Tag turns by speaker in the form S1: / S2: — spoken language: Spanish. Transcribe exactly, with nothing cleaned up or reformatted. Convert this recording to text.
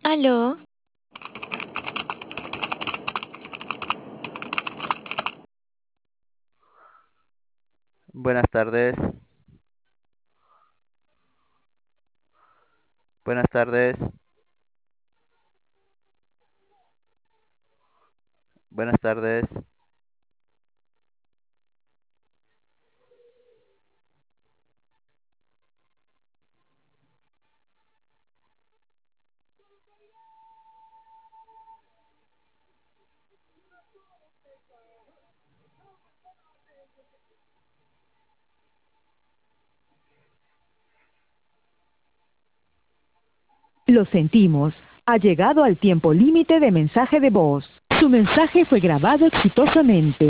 S1: Aló,
S2: Buenas tardes, buenas tardes, buenas tardes.
S3: Lo sentimos. Ha llegado al tiempo límite de mensaje de voz. Su mensaje fue grabado exitosamente.